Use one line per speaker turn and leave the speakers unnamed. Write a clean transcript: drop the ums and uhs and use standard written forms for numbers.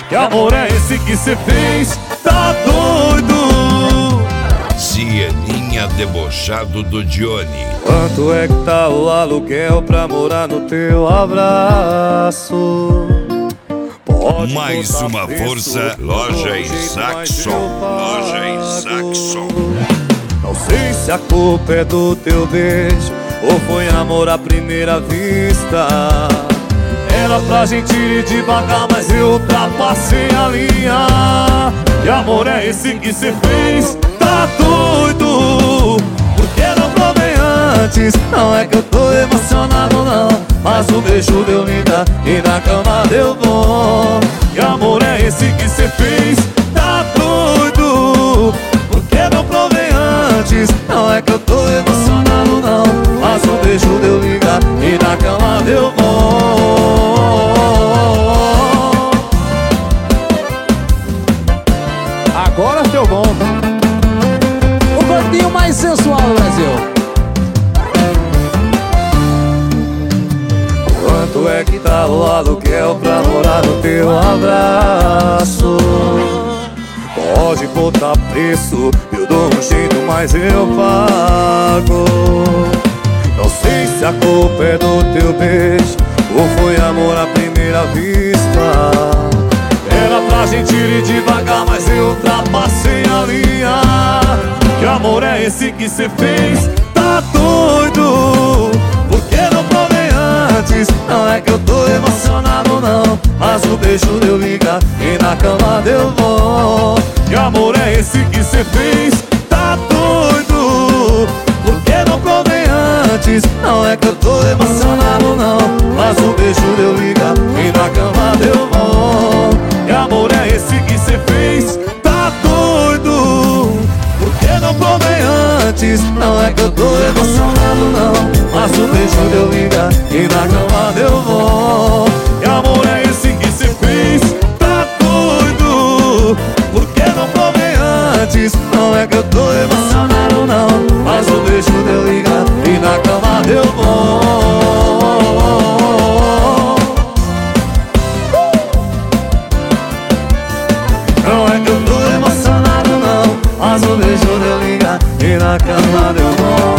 Que amor é esse que cê fez? Tá doido?
Sieninha debochado do Johnny.
Quanto é que tá o aluguel pra morar no teu abraço? Pode
Mais
botar
uma
preço,
força, loja em Saxon. Loja em Saxon.
Não sei se a culpa é do teu beijo ou foi amor à primeira vista. Era pra gente ir devagar, mas eu ultrapassei a linha. Que amor é esse que cê fez? Tá doido? Por que não provei antes? Não é que eu tô emocionado não, mas o beijo deu linda e na cama deu bom. Que amor é esse que cê fez? Tá doido? Por que não provei antes? Não é que eu tô emocionado não, mas o beijo deu liga e na cama deu bom.
Agora deu bom. O gordinho mais sensual do Brasil.
Quanto é que tá o aluguel pra morar no teu abraço? Pode botar preço, eu dou um jeito, mas eu pago. Não sei se a culpa é do teu beijo ou foi amor à primeira vista. Era pra gente ir devagar, mas eu ultrapassei a linha. Que amor é esse que cê fez? Tá doido? Por que não provei antes? Não é que eu tô emocionado não, mas o beijo deu liga e na cama deu bom. Que amor é esse que cê fez? Tá doido? Por que não provei antes? Não é que eu tô emocionado não, mas o beijo deu liga e na cama deu bom. Que amor é esse que cê fez? Tá doido? Por que não provei antes? Não é que eu tô emocionado não, mas o beijo deu liga e na cama deu bom. Que amor é esse que cê fez? Tá doido? Por que não provei antes? Não é que eu tô emocionado não, mas o beijo deu liga e na cama deu bom. Não é que eu tô emocionado não, mas o beijo deu liga e na cama deu bom.